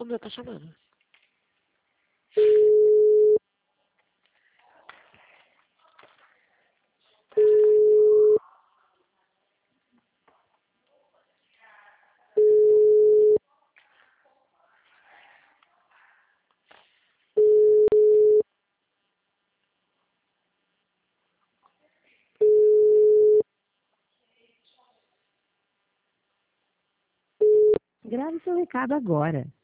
O meu tá chamando. Grave seu recado agora.